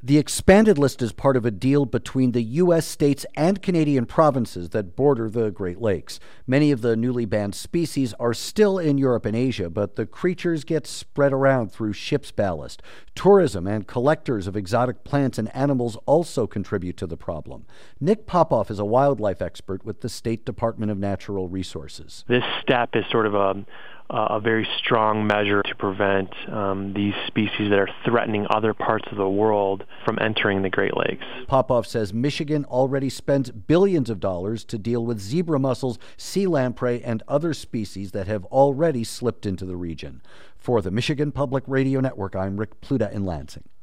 The expanded list is part of a deal between the U.S. states and Canadian provinces that border the Great Lakes. Many of the newly banned species are still in Europe and Asia, but the creatures get spread around through ship's ballast. Tourism and collectors of exotic plants and animals also contribute to the problem. Nick Popoff is a wildlife expert with the State Department of Natural Resources. This step is sort of a very strong measure to prevent these species that are threatening other parts of the world from entering the Great Lakes. Popoff says Michigan already spends billions of dollars to deal with zebra mussels, sea lamprey, and other species that have already slipped into the region. For the Michigan Public Radio Network, I'm Rick Pluta in Lansing.